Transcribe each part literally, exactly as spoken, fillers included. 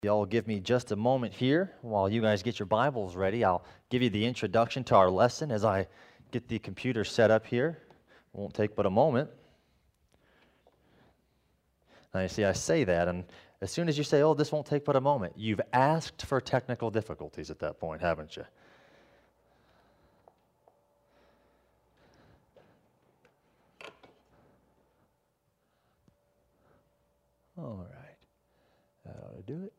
Y'all give me just a moment here while you guys get your Bibles ready. I'll give you the introduction to our lesson as I get the computer set up here. Won't take but a moment. Now you see, I say that, and as soon as you say, oh, this won't take but a moment, you've asked for technical difficulties at that point, haven't you? All right. That ought to do it.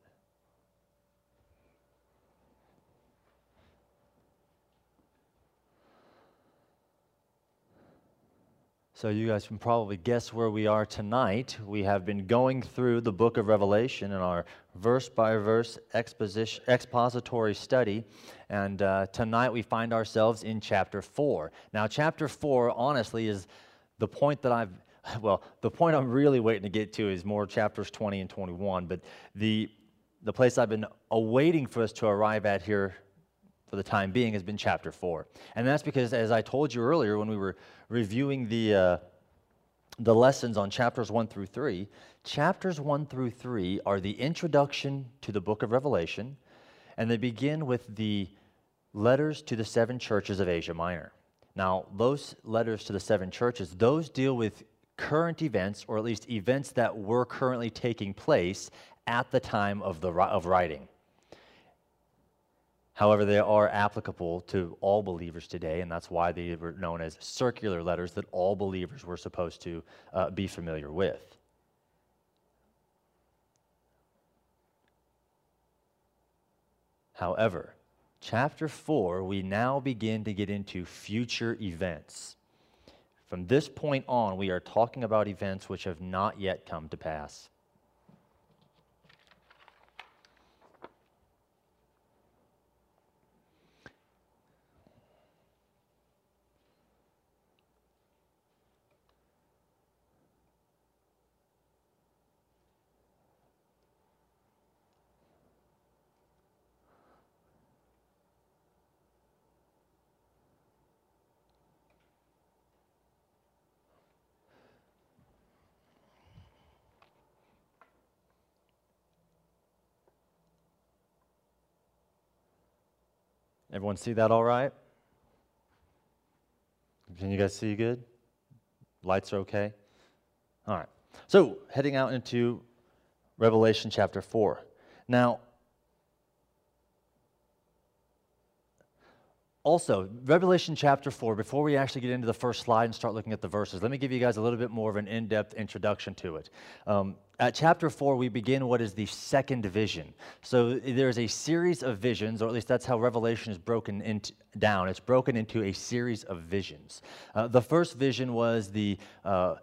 So you guys can probably guess where we are tonight. We have been going through the book of Revelation in our verse-by-verse exposition, expository study, and uh, tonight we find ourselves in chapter four. Now, chapter four, honestly, is the point that I've, well, the point I'm really waiting to get to is more chapters twenty and twenty-one, but the, the place I've been awaiting for us to arrive at here for the time being has been chapter four. And that's because, as I told you earlier when we were reviewing the uh, the lessons on chapters one through three, chapters one through three are the introduction to the book of Revelation, and they begin with the letters to the seven churches of Asia Minor. Now, those letters to the seven churches, those deal with current events, or at least events that were currently taking place at the time of the of writing. However, they are applicable to all believers today, and that's why they were known as circular letters that all believers were supposed to uh, be familiar with. However, chapter four, we now begin to get into future events. From this point on, we are talking about events which have not yet come to pass. Everyone see that all right? Can you guys see good? Lights are okay? All right. So, heading out into Revelation chapter four. Now, also, Revelation chapter four, before we actually get into the first slide and start looking at the verses, let me give you guys a little bit more of an in-depth introduction to it. Um, at chapter four, we begin what is the second vision. So there's a series of visions, or at least that's how Revelation is broken into, down. It's broken into a series of visions. Uh, the first vision was the... Uh,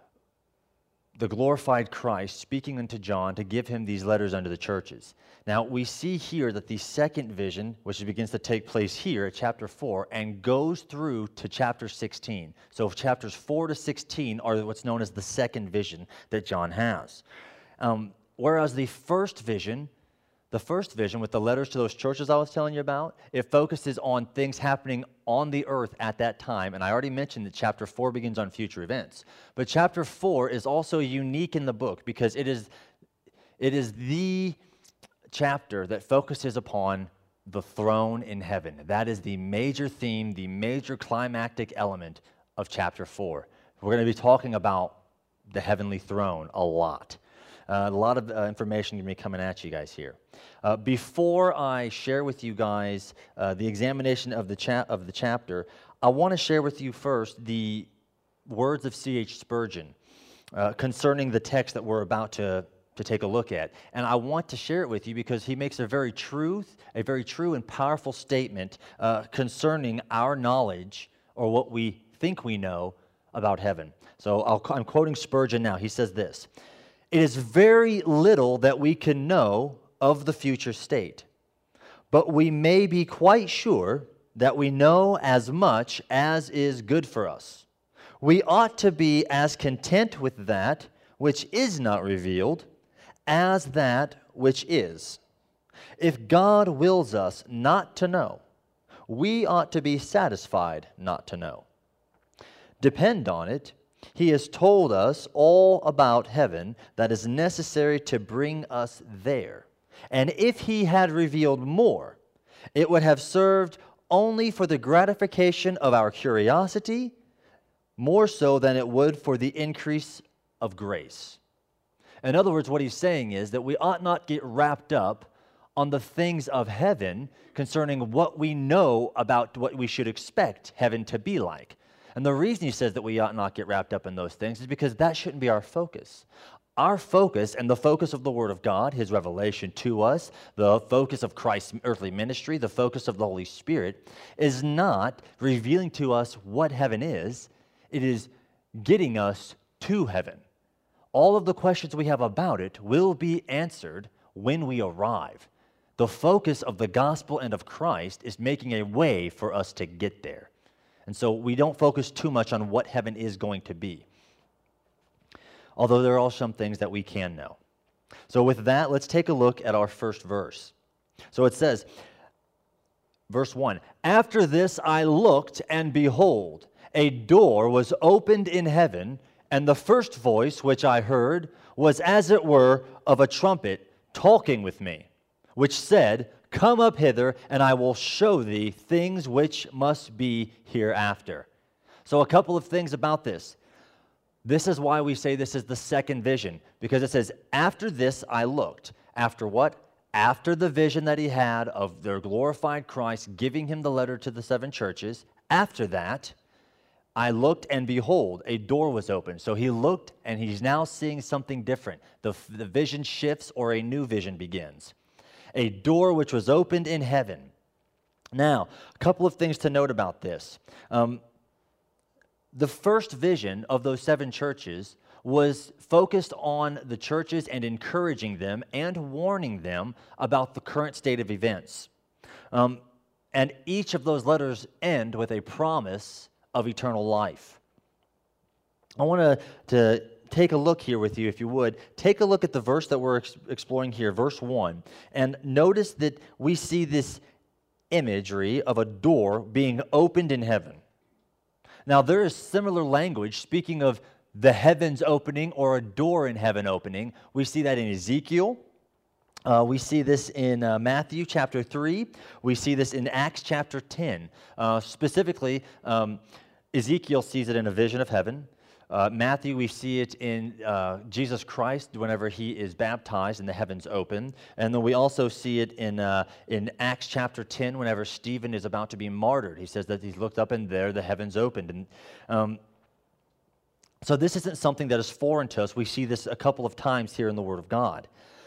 the glorified Christ speaking unto John to give him these letters unto the churches. Now, we see here that the second vision, which begins to take place here at chapter four, and goes through to chapter sixteen. So chapters four to sixteen are what's known as the second vision that John has. Um, whereas the first vision, the first vision with the letters to those churches I was telling you about, it focuses on things happening on the earth at that time. And I already mentioned that chapter four begins on future events. But chapter four is also unique in the book because it is, it is the chapter that focuses upon the throne in heaven. That is the major theme, the major climactic element of chapter four. We're going to be talking about the heavenly throne a lot. Uh, a lot of uh, information going to be coming at you guys here. Uh, before I share with you guys uh, the examination of the cha- of the chapter, I want to share with you first the words of C H Spurgeon uh, concerning the text that we're about to to take a look at. And I want to share it with you because he makes a very truth, a very true and powerful statement uh, concerning our knowledge or what we think we know about heaven. So I'll, I'm quoting Spurgeon now. He says this: "It is very little that we can know of the future state, but we may be quite sure that we know as much as is good for us. We ought to be as content with that which is not revealed as that which is. If God wills us not to know, we ought to be satisfied not to know. Depend on it, He has told us all about heaven that is necessary to bring us there. And if he had revealed more, it would have served only for the gratification of our curiosity, more so than it would for the increase of grace. In other words, what he's saying is that we ought not get wrapped up on the things of heaven concerning what we know about what we should expect heaven to be like. And the reason he says that we ought not get wrapped up in those things is because that shouldn't be our focus. Our focus and the focus of the Word of God, His revelation to us, the focus of Christ's earthly ministry, the focus of the Holy Spirit, is not revealing to us what heaven is. It is getting us to heaven. All of the questions we have about it will be answered when we arrive. The focus of the gospel and of Christ is making a way for us to get there. And so we don't focus too much on what heaven is going to be, although there are some things that we can know. So with that, let's take a look at our first verse. So it says, verse one, "After this I looked, and behold, a door was opened in heaven, and the first voice which I heard was as it were of a trumpet talking with me, which said, Come up hither, and I will show thee things which must be hereafter." So a couple of things about this. This is why we say this is the second vision, because it says, after this I looked. After what? After the vision that he had of their glorified Christ giving him the letter to the seven churches. After that, I looked, and behold, a door was opened. So he looked, and he's now seeing something different. The, the vision shifts, or a new vision begins. A door which was opened in heaven. Now, a couple of things to note about this. Um, the first vision of those seven churches was focused on the churches and encouraging them and warning them about the current state of events. Um, and each of those letters end with a promise of eternal life. I want to to take a look here with you, if you would. Take a look at the verse that we're ex- exploring here, verse one, and notice that we see this imagery of a door being opened in heaven. Now, there is similar language speaking of the heavens opening or a door in heaven opening. We see that in Ezekiel. Uh, we see this in uh, Matthew chapter three. We see this in Acts chapter ten. Uh, specifically, um, Ezekiel sees it in a vision of heaven. Uh, Matthew, we see it in uh, Jesus Christ whenever he is baptized and the heavens open. And then we also see it in, uh, in Acts chapter ten whenever Stephen is about to be martyred. He says that he looked up and there the heavens opened. And um, so this isn't something that is foreign to us. We see this a couple of times here in the Word of God.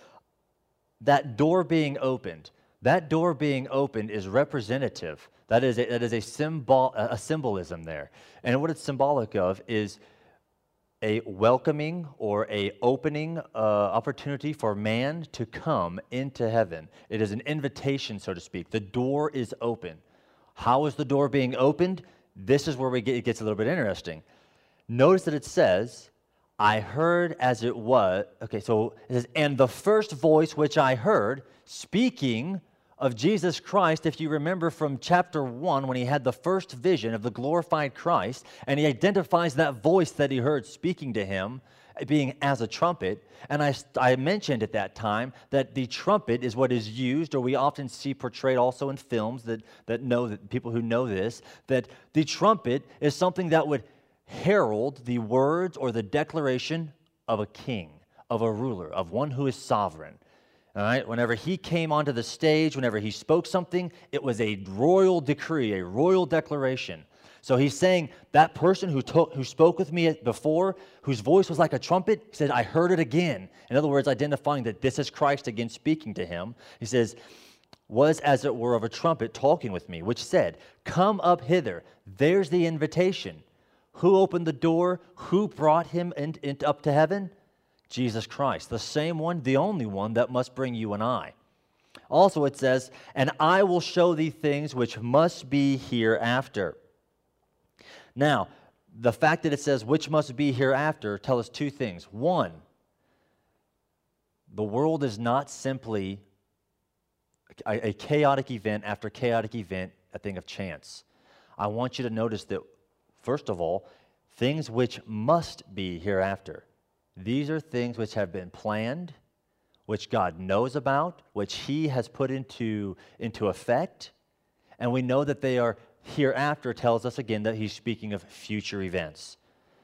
That door being opened, that door being opened is representative. That is a, that is a symbol, a symbolism there. And what it's symbolic of is a welcoming or a opening uh, opportunity for man to come into heaven. It is an invitation, so to speak. The door is open. How is the door being opened? This is where we get, it gets a little bit interesting. Notice that it says, I heard as it was, okay, so it says, and the first voice which I heard, speaking of Jesus Christ, if you remember from chapter one, when he had the first vision of the glorified Christ, and he identifies that voice that he heard speaking to him, being as a trumpet, and I, I mentioned at that time that the trumpet is what is used, or we often see portrayed also in films that, that know, that people who know this, that the trumpet is something that would herald the words or the declaration of a king, of a ruler, of one who is sovereign. All right, whenever he came onto the stage, whenever he spoke something, it was a royal decree, a royal declaration. So he's saying that person who, to- who spoke with me before, whose voice was like a trumpet, he said, I heard it again. In other words, identifying that this is Christ again speaking to him. He says, was as it were of a trumpet talking with me, which said, come up hither. There's the invitation. Who opened the door? Who brought him in, in, up to heaven? Jesus Christ, the same one, the only one that must bring you and I. Also it says, and I will show thee things which must be hereafter. Now, the fact that it says which must be hereafter tell us two things. One, the world is not simply a, a chaotic event after chaotic event, a thing of chance. I want you to notice that, first of all, things which must be hereafter. These are things which have been planned, which God knows about, which he has put into, into effect, and we know that they are hereafter tells us again that he's speaking of future events.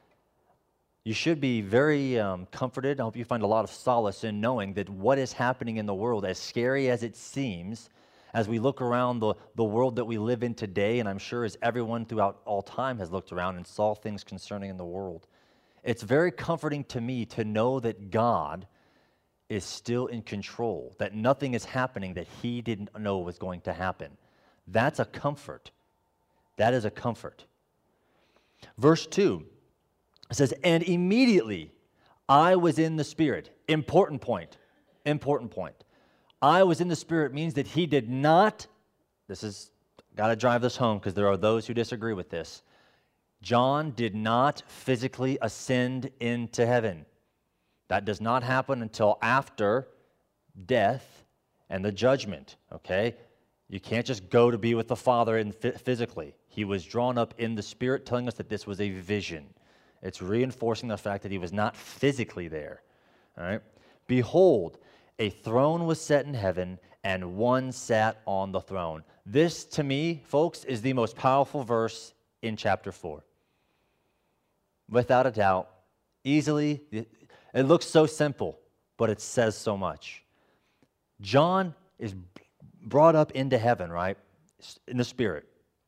You should be very um, comforted. I hope you find a lot of solace in knowing that what is happening in the world, as scary as it seems, as we look around the, the world that we live in today, and I'm sure as everyone throughout all time has looked around and saw things concerning in the world, it's very comforting to me to know that God is still in control, that nothing is happening that he didn't know was going to happen. That's a comfort. That is a comfort. Verse two, it says, and immediately I was in the Spirit. Important point. Important point. I was in the Spirit means that he did not, this is, got to drive this home because there are those who disagree with this. John did not physically ascend into heaven. That does not happen until after death and the judgment, okay? You can't just go to be with the Father in physically. He was drawn up in the Spirit, telling us that this was a vision. It's reinforcing the fact that he was not physically there. All right? Behold, a throne was set in heaven, and one sat on the throne. This, to me, folks, is the most powerful verse in chapter four. Without a doubt, easily, it looks so simple, but it says so much. John is brought up into heaven, right, in the Spirit.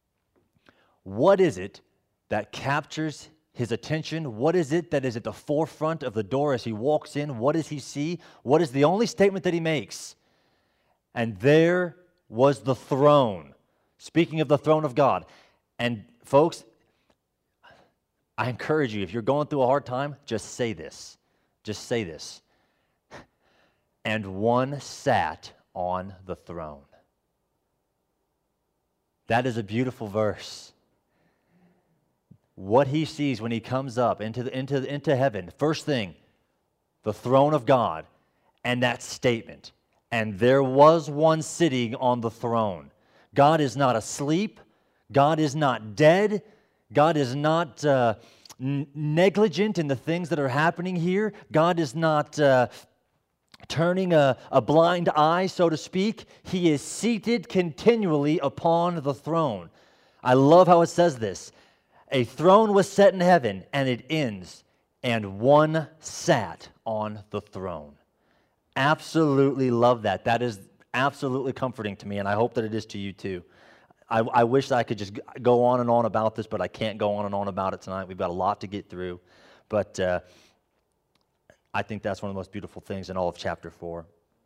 What is it that captures his attention? What is it that is at the forefront of the door as he walks in? What does he see? What is the only statement that he makes? And there was the throne. Speaking of the throne of God. And folks, I encourage you, if you're going through a hard time, just say this. Just say this. And one sat on the throne. That is a beautiful verse. What he sees when he comes up into, the, into, into heaven, first thing, the throne of God, and that statement, and there was one sitting on the throne. God is not asleep. God is not dead. God is not uh, n- negligent in the things that are happening here. God is not uh, turning a, a blind eye, so to speak. He is seated continually upon the throne. I love how it says this. A throne was set in heaven, and it ends, and one sat on the throne. Absolutely love that. That is absolutely comforting to me, and I hope that it is to you too. I, I wish that I could just go on and on about this, but I can't go on and on about it tonight. We've got a lot to get through, but uh, I think that's one of the most beautiful things in all of chapter four.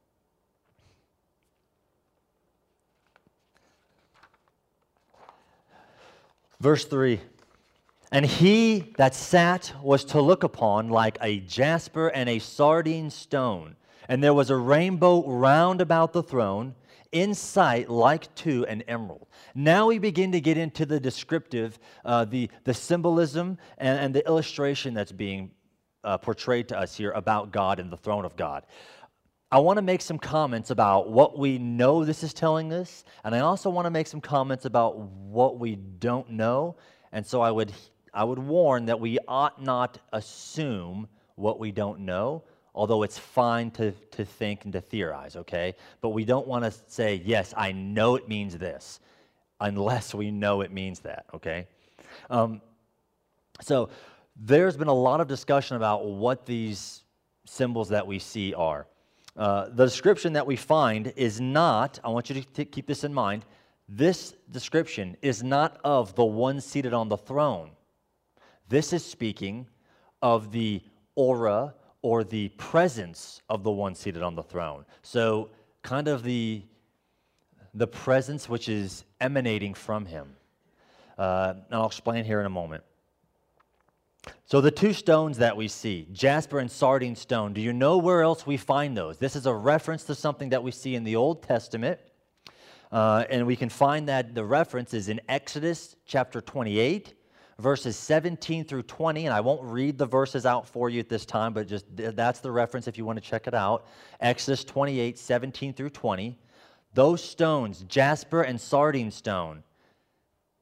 Verse three. And he that sat was to look upon like a jasper and a sardine stone. And there was a rainbow round about the throne, in sight like to an emerald. Now we begin to get into the descriptive, uh, the, the symbolism and, and the illustration that's being uh, portrayed to us here about God and the throne of God. I want to make some comments about what we know this is telling us, and I also want to make some comments about what we don't know. And so I would I would warn that we ought not assume what we don't know, although it's fine to, to think and to theorize, okay? But we don't want to say, yes, I know it means this, unless we know it means that, okay? Um, so there's been a lot of discussion about what these symbols that we see are. Uh, the description that we find is not, I want you to t- keep this in mind, this description is not of the one seated on the throne. This is speaking of the aura or the presence of the one seated on the throne. So kind of the, the presence which is emanating from him. Uh, and I'll explain here in a moment. So the two stones that we see, jasper and sardine stone, do you know where else we find those? This is a reference to something that we see in the Old Testament. Uh, and we can find that the reference is in Exodus chapter twenty-eight, verses seventeen through twenty, and I won't read the verses out for you at this time, but just that's the reference if you want to check it out. Exodus twenty-eight, seventeen through twenty. Those stones, jasper and sardine stone,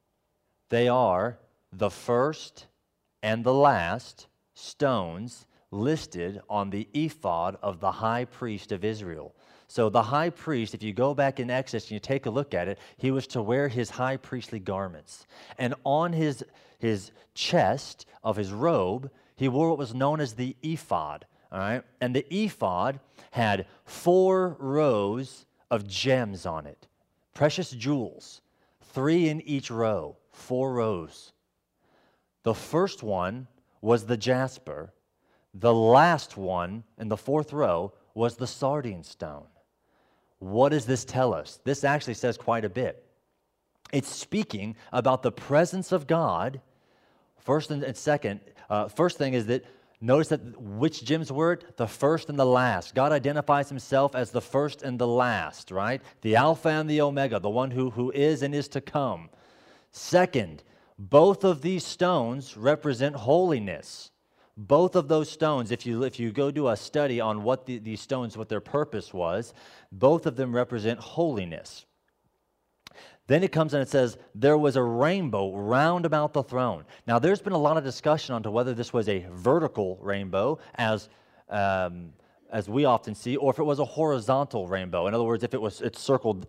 they are the first and the last stones listed on the ephod of the high priest of Israel. So the high priest, if you go back in Exodus and you take a look at it, he was to wear his high priestly garments. And on his, his chest of his robe, he wore what was known as the ephod. All right? And the ephod had four rows of gems on it, precious jewels, three in each row, four rows. The first one was the jasper. The last one in the fourth row was the sardine stone. What does this tell us? This actually says quite a bit. It's speaking about the presence of God. First and second, uh, first thing is that notice that which gems were it? The first and the last. God identifies himself as the first and the last, right? The Alpha and the Omega, the one who, who is and is to come. Second, both of these stones represent holiness. Both of those stones, if you if you go do a study on what the, these stones, what their purpose was, both of them represent holiness. Then it comes and it says, there was a rainbow round about the throne. Now, there's been a lot of discussion onto whether this was a vertical rainbow, as um, as we often see, or if it was a horizontal rainbow. In other words, if it was it's circled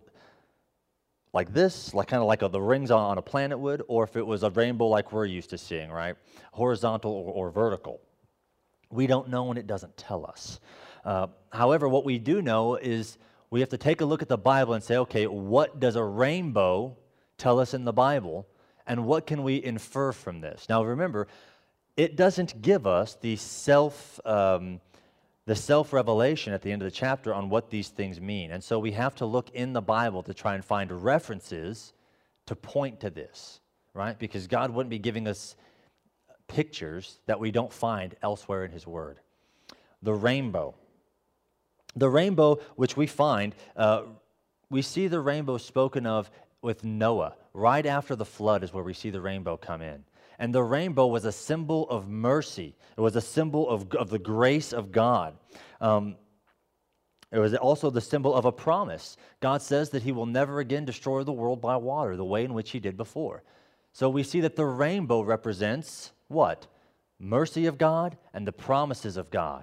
like this, like kind of like a, the rings on, on a planet would, or if it was a rainbow like we're used to seeing, right? Horizontal or, or vertical. We don't know, and it doesn't tell us. Uh, however, what we do know is we have to take a look at the Bible and say, okay, what does a rainbow tell us in the Bible, and what can we infer from this? Now, remember, it doesn't give us the self... Um, the self-revelation at the end of the chapter on what these things mean. And so we have to look in the Bible to try and find references to point to this, right? Because God wouldn't be giving us pictures that we don't find elsewhere in his word. The rainbow. The rainbow, which we find, uh, we see the rainbow spoken of with Noah. Right after the flood is where we see the rainbow come in. And the rainbow was a symbol of mercy. It was a symbol of, of the grace of God. Um, it was also the symbol of a promise. God says that he will never again destroy the world by water, the way in which he did before. So we see that the rainbow represents what? Mercy of God and the promises of God.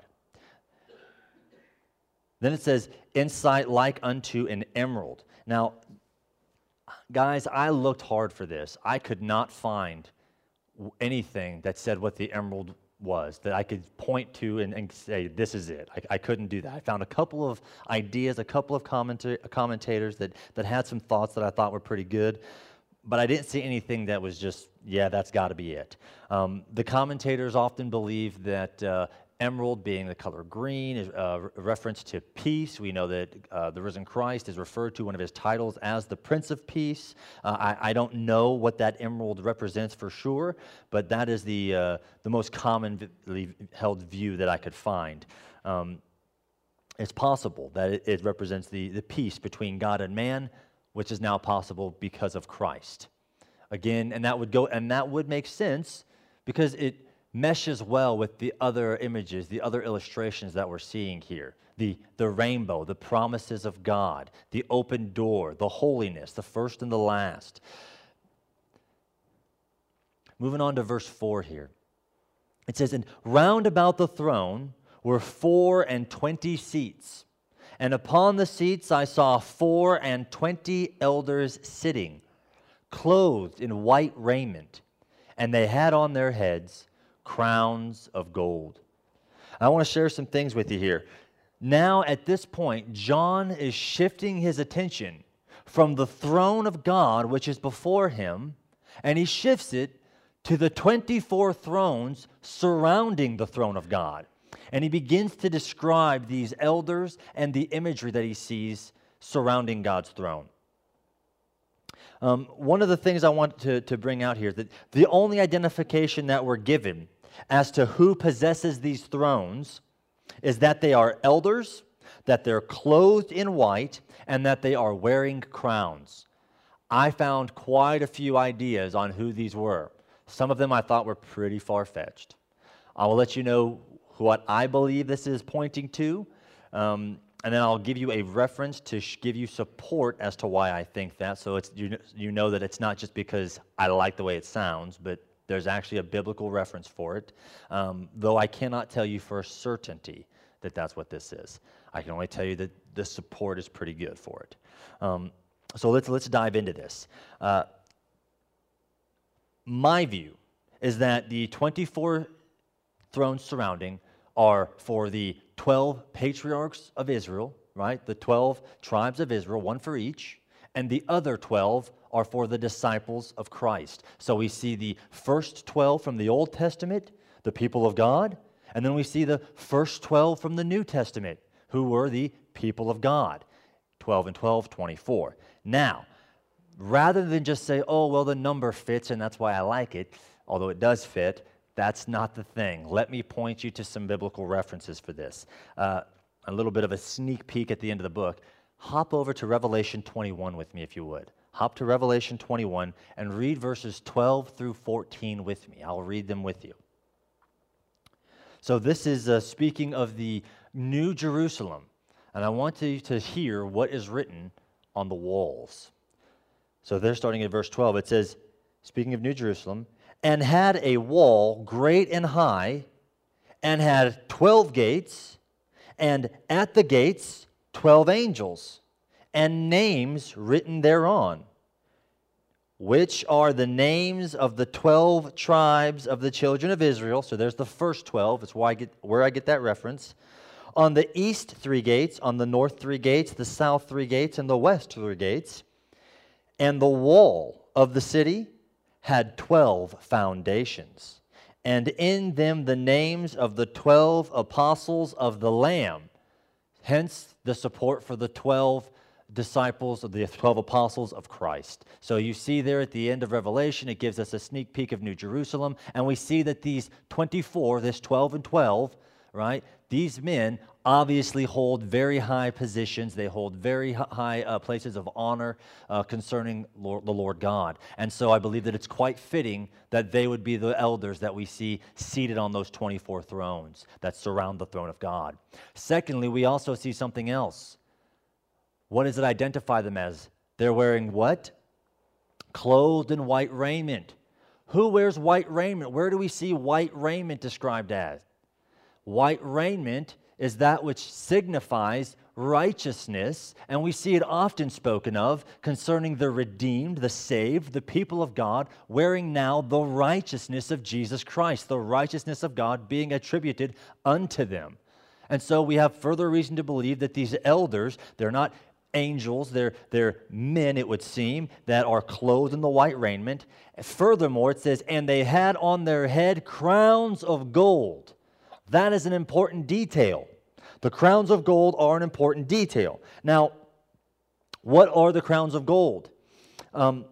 Then it says, insight like unto an emerald. Now, guys, I looked hard for this. I could not find anything that said what the emerald was, that I could point to and, and say, this is it. I, I couldn't do that. I found a couple of ideas, a couple of commenta- commentators that, that had some thoughts that I thought were pretty good, but I didn't see anything that was just, yeah, that's got to be it. Um, the commentators often believe that uh, emerald, being the color green, is a reference to peace. We know that uh, the risen Christ is referred to one of his titles as the Prince of Peace. Uh, I, I don't know what that emerald represents for sure, but that is the uh, the most commonly held view that I could find. Um, it's possible that it, it represents the, the peace between God and man, which is now possible because of Christ. Again, and that would go, and that would make sense because it meshes well with the other images, the other illustrations that we're seeing here. The, the rainbow, the promises of God, the open door, the holiness, the first and the last. Moving on to verse four here. It says, and round about the throne were four and twenty seats, and upon the seats I saw four and twenty elders sitting, clothed in white raiment, and they had on their heads crowns of gold. I want to share some things with you here. Now, at this point, John is shifting his attention from the throne of God, which is before him, and he shifts it to the twenty-four thrones surrounding the throne of God. And he begins to describe these elders and the imagery that he sees surrounding God's throne. Um, one of the things I want to, to bring out here is that the only identification that we're given as to who possesses these thrones is that they are elders, that they're clothed in white, and that they are wearing crowns. I found quite a few ideas on who these were. Some of them I thought were pretty far-fetched. I will let you know what I believe this is pointing to, um, and then I'll give you a reference to sh- give you support as to why I think that, so it's you, you know that it's not just because I like the way it sounds, but There's actually a biblical reference for it, um, though I cannot tell you for a certainty that that's what this is. I can only tell you that the support is pretty good for it. Um, so let's let's dive into this. Uh, my view is that the twenty-four thrones surrounding are for the twelve patriarchs of Israel, right? The twelve tribes of Israel, one for each, and the other twelve are for the disciples of Christ. So we see the first twelve from the Old Testament, the people of God, and then we see the first twelve from the New Testament, who were the people of God. twelve and twelve, twenty-four. Now, rather than just say, oh, well, the number fits and that's why I like it, although it does fit, that's not the thing. Let me point you to some biblical references for this. Uh, a little bit of a sneak peek at the end of the book. Hop over to Revelation twenty-one with me if you would. Hop to Revelation twenty-one and read verses twelve through fourteen with me. I'll read them with you. So this is uh, speaking of the New Jerusalem, and I want you to hear what is written on the walls. So they're starting at verse twelve. It says, speaking of New Jerusalem, and had a wall great and high, and had twelve gates, and at the gates twelve angels, and names written thereon, which are the names of the twelve tribes of the children of Israel. So there's the first twelve. That's why I get, where I get that reference. On the east three gates, on the north three gates, the south three gates, and the west three gates. And the wall of the city had twelve foundations, and in them the names of the twelve apostles of the Lamb. Hence the support for the twelve disciples of the twelve apostles of Christ. So you see there at the end of Revelation, it gives us a sneak peek of New Jerusalem, and we see that these twenty-four, this twelve and twelve, right, these men obviously hold very high positions. They hold very high uh, places of honor uh, concerning Lord, the Lord God. And so I believe that it's quite fitting that they would be the elders that we see seated on those twenty-four thrones that surround the throne of God. Secondly, we also see something else. What does it identify them as? They're wearing what? Clothed in white raiment. Who wears white raiment? Where do we see white raiment described as? White raiment is that which signifies righteousness, and we see it often spoken of concerning the redeemed, the saved, the people of God, wearing now the righteousness of Jesus Christ, the righteousness of God being attributed unto them. And so we have further reason to believe that these elders, they're not angels, they're, they're men, it would seem, that are clothed in the white raiment. Furthermore, it says, and they had on their head crowns of gold. That is an important detail. The crowns of gold are an important detail. Now, what are the crowns of gold? Um,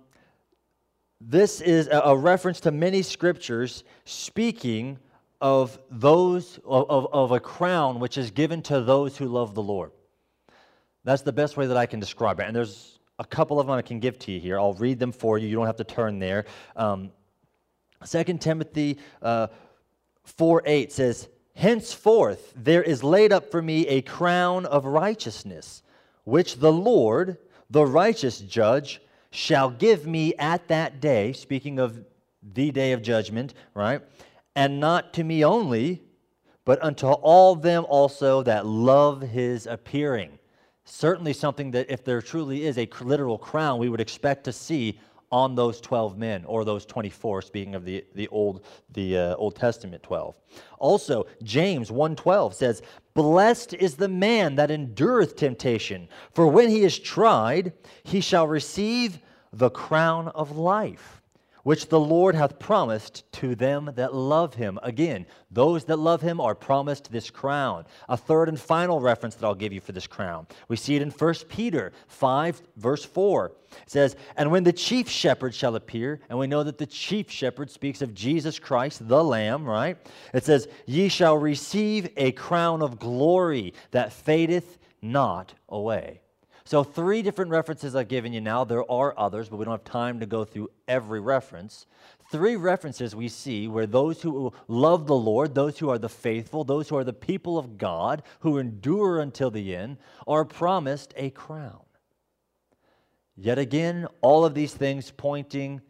this is a, a reference to many scriptures speaking of those of, of, of a crown which is given to those who love the Lord. That's the best way that I can describe it. And there's a couple of them I can give to you here. I'll read them for you. You don't have to turn there. Um, Second Timothy uh, four eight says, henceforth there is laid up for me a crown of righteousness, which the Lord, the righteous judge, shall give me at that day, speaking of the day of judgment, right? And not to me only, but unto all them also that love his appearing. Certainly something that if there truly is a literal crown, we would expect to see on those twelve men, or those twenty-four, speaking of the, the, Old, the uh, Old Testament twelve. Also, James one twelve says, blessed is the man that endureth temptation, for when he is tried, he shall receive the crown of life, which the Lord hath promised to them that love him. Again, those that love him are promised this crown. A third and final reference that I'll give you for this crown. We see it in First Peter five, verse four. It says, and when the chief shepherd shall appear, and we know that the chief shepherd speaks of Jesus Christ, the Lamb, right? It says, ye shall receive a crown of glory that fadeth not away. So three different references I've given you now. There are others, but we don't have time to go through every reference. Three references we see where those who love the Lord, those who are the faithful, those who are the people of God, who endure until the end, are promised a crown. Yet again, all of these things pointing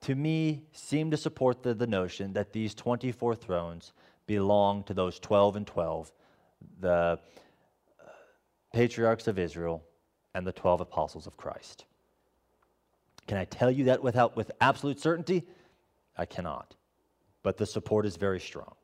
to me, seem to support the, the notion that these twenty-four thrones belong to those twelve and twelve, the uh, patriarchs of Israel and the twelve apostles of Christ. Can I tell you that without with absolute certainty? I cannot. But the support is very strong.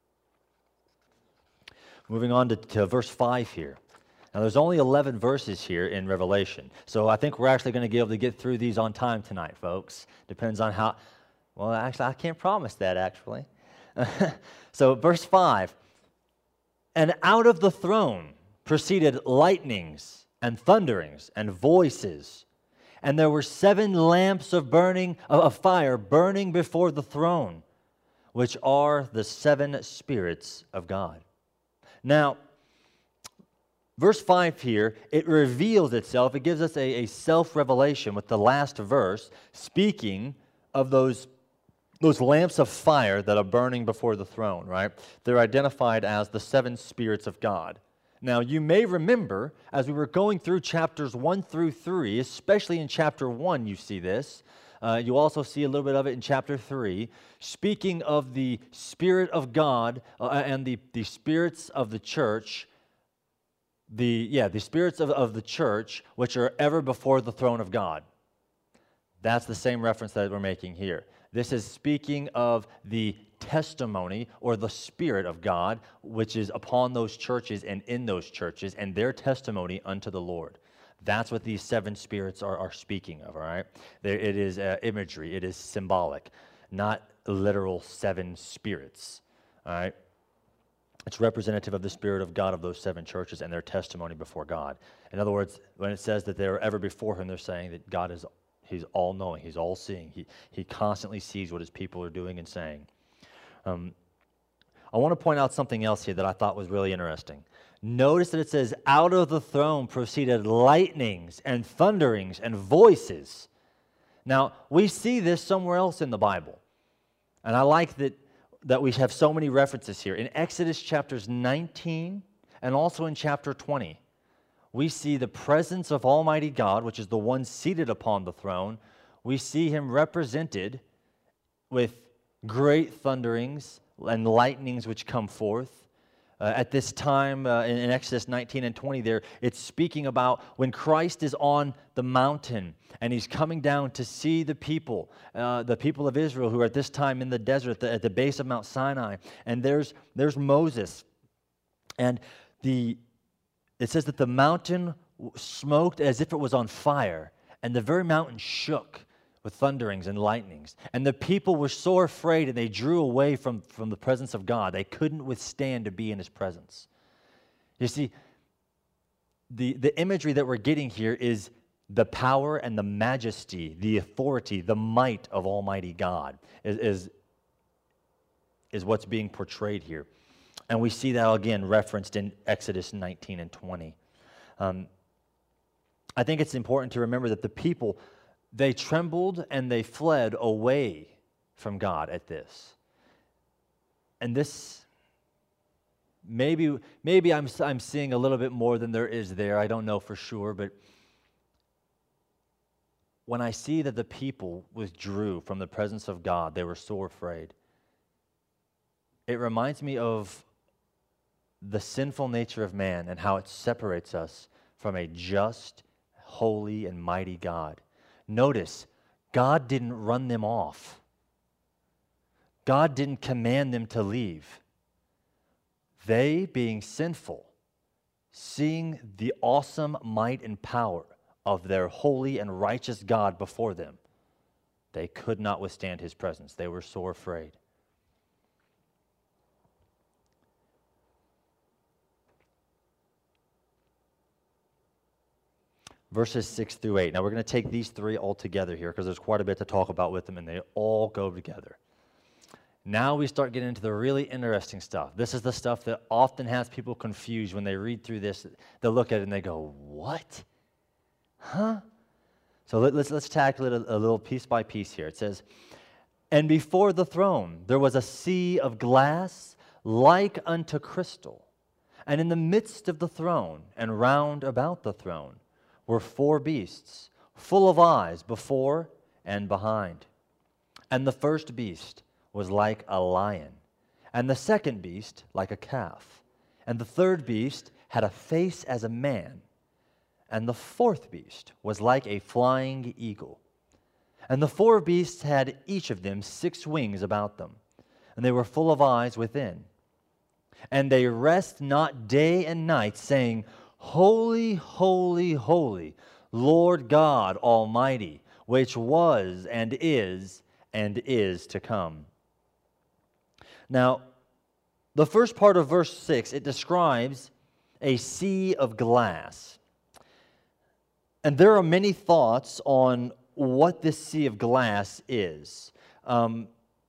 Moving on to, to verse five here. Now, there's only eleven verses here in Revelation, so I think we're actually going to be able to get through these on time tonight, folks. Depends on how, well, actually, I can't promise that, actually. So, verse five, and out of the throne proceeded lightnings and thunderings and voices, and there were seven lamps of burning of fire burning before the throne, which are the seven spirits of God. Now, verse five here, it reveals itself. It gives us a, a self-revelation with the last verse, speaking of those, those lamps of fire that are burning before the throne, right? They're identified as the seven spirits of God. Now, you may remember, as we were going through chapters one through three, especially in chapter one, you see this. Uh, you also see a little bit of it in chapter three, speaking of the Spirit of God uh, and the, the spirits of the church, the yeah, the spirits of, of the church, which are ever before the throne of God. That's the same reference that we're making here. This is speaking of the testimony or the Spirit of God, which is upon those churches and in those churches, and their testimony unto the Lord. That's what these seven spirits are, are speaking of, all right? There, it is uh, imagery. It is symbolic, not literal seven spirits, all right? It's representative of the Spirit of God of those seven churches and their testimony before God. In other words, when it says that they were ever before him, they're saying that God is he's all-knowing, he's all-seeing. He, he constantly sees what his people are doing and saying. Um, I want to point out something else here that I thought was really interesting. Notice that it says, out of the throne proceeded lightnings and thunderings and voices. Now, we see this somewhere else in the Bible. And I like that, that we have so many references here. In Exodus chapters nineteen and also in chapter twenty, we see the presence of Almighty God, which is the one seated upon the throne. We see him represented with great thunderings and lightnings which come forth. Uh, at this time uh, in, in Exodus nineteen and twenty there, it's speaking about when Christ is on the mountain and he's coming down to see the people, uh, the people of Israel who are at this time in the desert at the, at the base of Mount Sinai. And there's, there's Moses. And the it says that the mountain smoked as if it was on fire, and the very mountain shook with thunderings and lightnings. And the people were so afraid, and they drew away from, from the presence of God. They couldn't withstand to be in his presence. You see, the, the imagery that we're getting here is the power and the majesty, the authority, the might of Almighty God is, is, is what's being portrayed here. And we see that again referenced in Exodus nineteen and twenty. Um, I think it's important to remember that the people, they trembled and they fled away from God at this. And this, maybe maybe I'm, I'm seeing a little bit more than there is there. I don't know for sure, but when I see that the people withdrew from the presence of God, they were so afraid. It reminds me of the sinful nature of man and how it separates us from a just, holy, and mighty God. Notice, God didn't run them off. God didn't command them to leave. They, being sinful, seeing the awesome might and power of their holy and righteous God before them, they could not withstand his presence. They were so afraid. Verses six through eight. Now we're going to take these three all together here because there's quite a bit to talk about with them, and they all go together. Now we start getting into the really interesting stuff. This is the stuff that often has people confused when they read through this. They look at it and they go, what? Huh? So let, let's, let's tackle it a, a little piece by piece here. It says, and before the throne there was a sea of glass like unto crystal, and in the midst of the throne and round about the throne were four beasts, full of eyes before and behind. And the first beast was like a lion, and the second beast like a calf, and the third beast had a face as a man, and the fourth beast was like a flying eagle. And the four beasts had each of them six wings about them, and they were full of eyes within. And they rest not day and night, saying, Holy, holy, holy, Lord God Almighty, which was and is and is to come. Now, the first part of verse six, it describes a sea of glass. And there are many thoughts on what this sea of glass is. Um,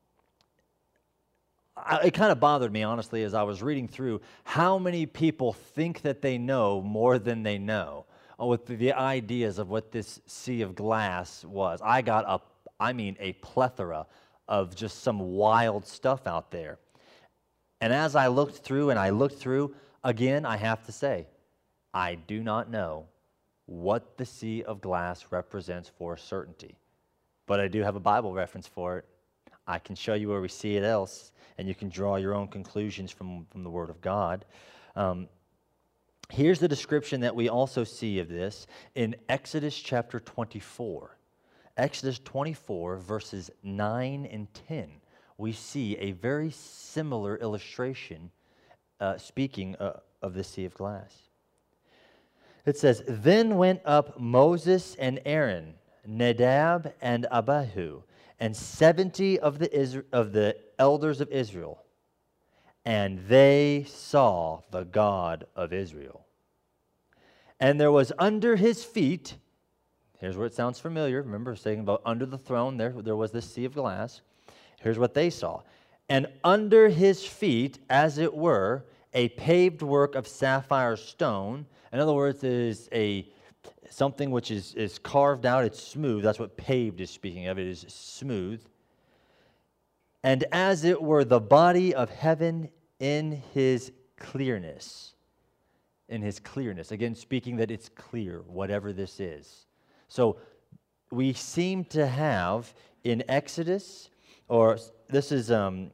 I, it kind of bothered me, honestly, as I was reading through how many people think that they know more than they know uh, with the, the ideas of what this sea of glass was. I got a, I mean, a plethora of just some wild stuff out there. And as I looked through and I looked through, again, I have to say, I do not know what the sea of glass represents for certainty. But I do have a Bible reference for it. I can show you where we see it else, and you can draw your own conclusions from, from the Word of God. Um, here's the description that we also see of this in Exodus chapter twenty-four. Exodus twenty-four, verses nine and ten. We see a very similar illustration uh, speaking uh, of the sea of glass. It says, Then went up Moses and Aaron, Nadab and Abihu, and seventy of the, Isra- of the elders of Israel, and they saw the God of Israel. And there was under his feet, here's where it sounds familiar, remember saying about under the throne, there, there was this sea of glass. Here's what they saw. And under his feet, as it were, a paved work of sapphire stone. In other words, it is a something which is, is carved out, it's smooth. That's what paved is speaking of. It is smooth. And as it were, the body of heaven in his clearness. In his clearness. Again, speaking that it's clear, whatever this is. So we seem to have in Exodus, or this is um,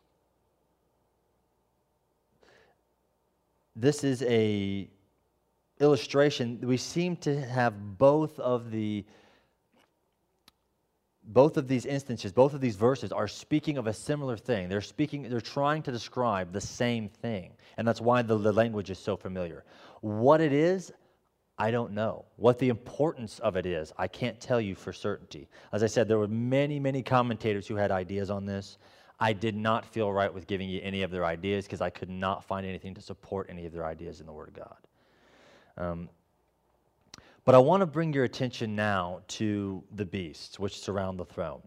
this is a illustration. We seem to have both of the both of these instances, both of these verses are speaking of a similar thing. They're speaking, they're trying to describe the same thing, and that's why the, the language is so familiar. What it is, I don't know. What the importance of it is, I can't tell you for certainty. As I said, there were many, many commentators who had ideas on this. I did not feel right with giving you any of their ideas because I could not find anything to support any of their ideas in the Word of God. Um, but I want to bring your attention now to the beasts which surround the throne,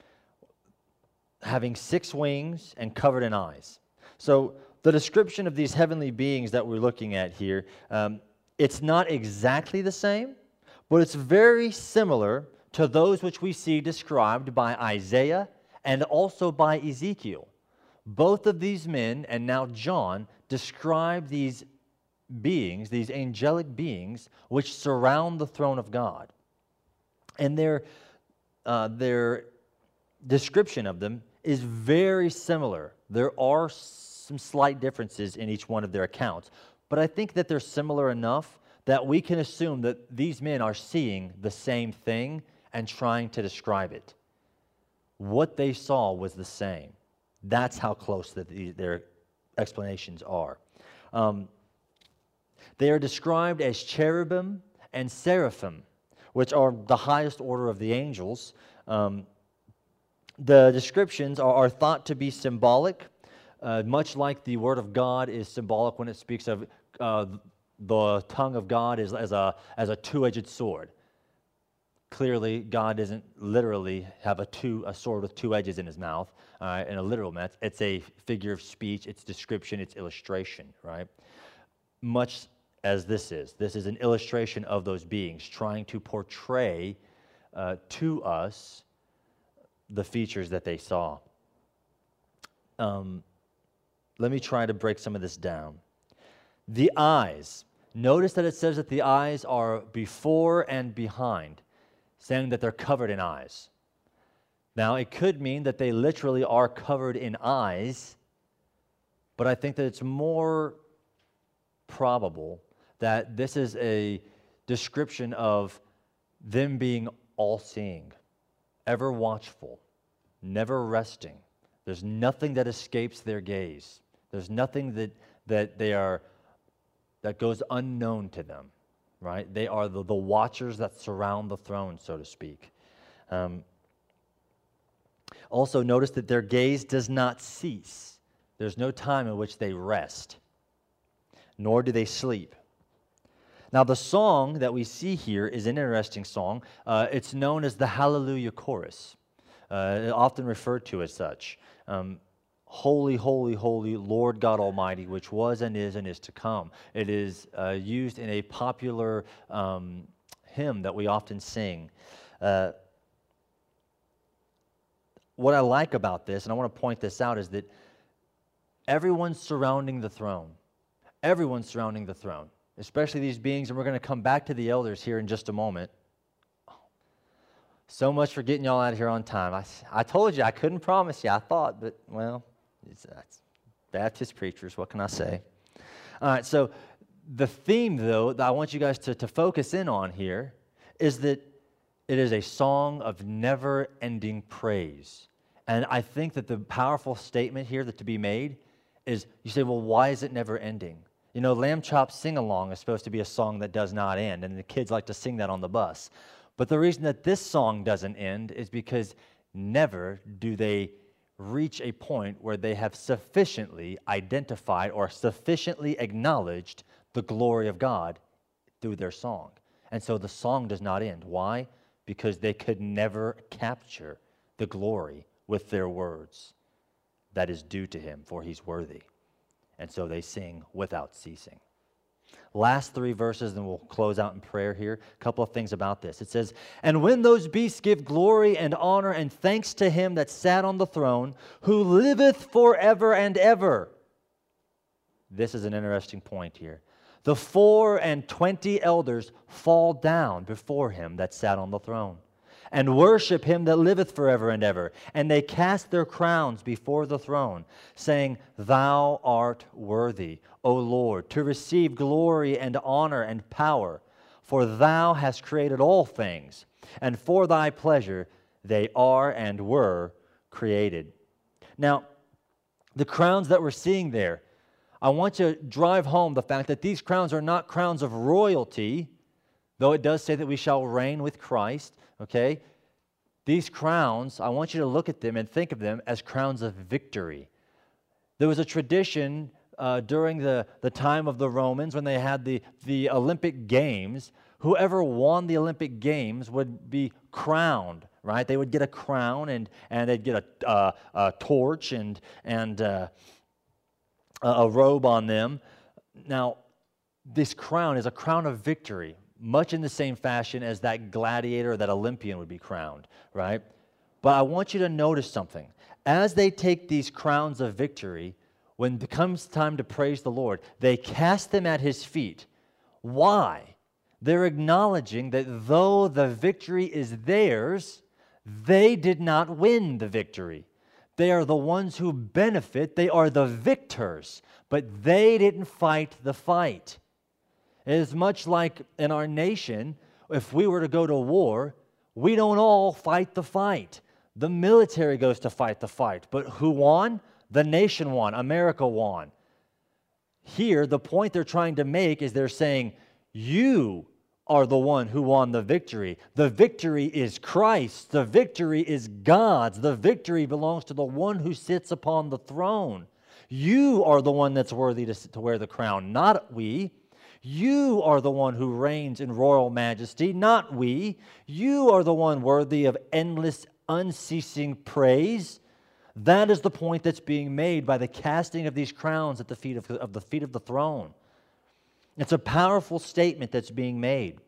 having six wings and covered in eyes. So the description of these heavenly beings that we're looking at here, um, it's not exactly the same, but it's very similar to those which we see described by Isaiah and also by Ezekiel. Both of these men, and now John, describe these beings, these angelic beings, which surround the throne of God. And their, uh, their description of them is very similar. There are some slight differences in each one of their accounts, but I think that they're similar enough that we can assume that these men are seeing the same thing and trying to describe it. What they saw was the same. That's how close that the, their explanations are. Um, they are described as cherubim and seraphim, which are the highest order of the angels. Um, the descriptions are, are thought to be symbolic, uh, much like the Word of God is symbolic when it speaks of uh, the tongue of God is as a, as a two-edged sword. Clearly, God doesn't literally have a two a sword with two edges in his mouth, uh, in a literal sense. It's a figure of speech, it's description, it's illustration, right? Much as this is. This is an illustration of those beings trying to portray uh, to us the features that they saw. Um, let me try to break some of this down. The eyes. Notice that it says that the eyes are before and behind, saying that they're covered in eyes. Now, it could mean that they literally are covered in eyes, but I think that it's more probable that this is a description of them being all-seeing, ever watchful, never resting. There's nothing that escapes their gaze. There's nothing that, that they are that goes unknown to them, right? They are the, the watchers that surround the throne, so to speak. Um, also, notice that their gaze does not cease. There's no time in which they rest, nor do they sleep. Now, the song that we see here is an interesting song. Uh, it's known as the Hallelujah Chorus, uh, often referred to as such. Um, Holy, holy, holy, Lord God Almighty, which was and is and is to come. It is uh, used in a popular um, hymn that we often sing. Uh, what I like about this, and I want to point this out, is that everyone's surrounding the throne. Everyone's surrounding the throne, especially these beings, and we're going to come back to the elders here in just a moment. So much for getting y'all out of here on time. I, I told you I couldn't promise you. I thought, but, well, it's, it's Baptist preachers, what can I say? All right, so the theme, though, that I want you guys to, to focus in on here is that it is a song of never-ending praise. And I think that the powerful statement here that to be made is, you say, well, why is it never-ending? You know, Lamb Chop Sing-Along is supposed to be a song that does not end, and the kids like to sing that on the bus. But the reason that this song doesn't end is because never do they reach a point where they have sufficiently identified or sufficiently acknowledged the glory of God through their song. And so the song does not end. Why? Because they could never capture the glory with their words that is due to him, for he's worthy. And so they sing without ceasing. Last three verses, then we'll close out in prayer here. A couple of things about this. It says, "And when those beasts give glory and honor and thanks to him that sat on the throne, who liveth forever and ever." This is an interesting point here. "The four and twenty elders fall down before him that sat on the throne, and worship him that liveth forever and ever. And they cast their crowns before the throne, saying, Thou art worthy, O Lord, to receive glory and honor and power. For thou hast created all things, and for thy pleasure they are and were created." Now, the crowns that we're seeing there, I want to drive home the fact that these crowns are not crowns of royalty, though it does say that we shall reign with Christ. Okay? These crowns, I want you to look at them and think of them as crowns of victory. There was a tradition uh, during the, the time of the Romans when they had the, the Olympic Games. Whoever won the Olympic Games would be crowned, right? They would get a crown and, and they'd get a, uh, a torch and, and uh, a robe on them. Now, this crown is a crown of victory, much in the same fashion as that gladiator or that Olympian would be crowned, right? But I want you to notice something. As they take these crowns of victory, when it comes time to praise the Lord, they cast them at his feet. Why? They're acknowledging that though the victory is theirs, they did not win the victory. They are the ones who benefit. They are the victors, but they didn't fight the fight. It is much like in our nation, if we were to go to war, we don't all fight the fight. The military goes to fight the fight. But who won? The nation won. America won. Here, the point they're trying to make is they're saying, you are the one who won the victory. The victory is Christ. The victory is God's. The victory belongs to the one who sits upon the throne. You are the one that's worthy to, to wear the crown, not we. You are the one who reigns in royal majesty, not we. You are the one worthy of endless, unceasing praise. That is the point that's being made by the casting of these crowns at the feet of, of the feet of the throne. It's a powerful statement that's being made.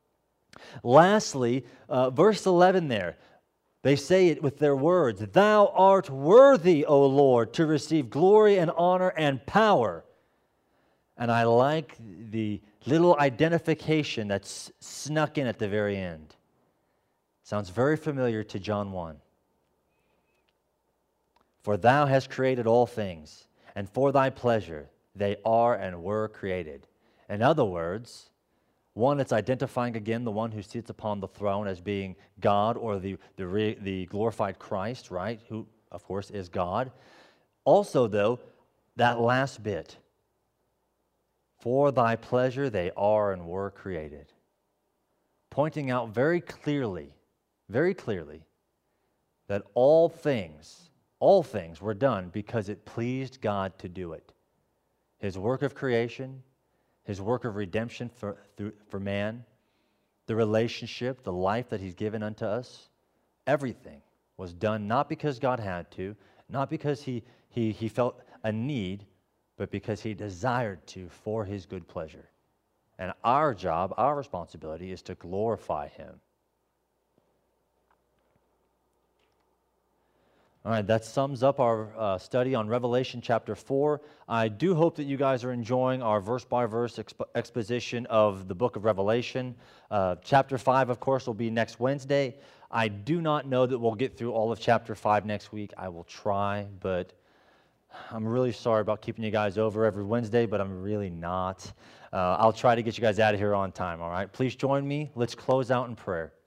Lastly, uh, verse eleven there, they say it with their words, "Thou art worthy, O Lord, to receive glory and honor and power." And I like the little identification that's snuck in at the very end. Sounds very familiar to John one. For thou hast created all things, and for thy pleasure they are and were created. In other words, one, it's identifying again the one who sits upon the throne as being God, or the, the, re, the glorified Christ, right? Who, of course, is God. Also, though, that last bit, for thy pleasure they are and were created. Pointing out very clearly, very clearly, that all things, all things were done because it pleased God to do it. His work of creation, His work of redemption for, through, for man, the relationship, the life that He's given unto us, everything was done not because God had to, not because He, he, he felt a need, but because He desired to for His good pleasure. And our job, our responsibility is to glorify Him. All right, that sums up our uh, study on Revelation chapter four. I do hope that you guys are enjoying our verse-by-verse exp- exposition of the book of Revelation. Uh, chapter five, of course, will be next Wednesday. I do not know that we'll get through all of chapter five next week. I will try, but I'm really sorry about keeping you guys over every Wednesday, but I'm really not. Uh, I'll try to get you guys out of here on time, all right? Please join me. Let's close out in prayer.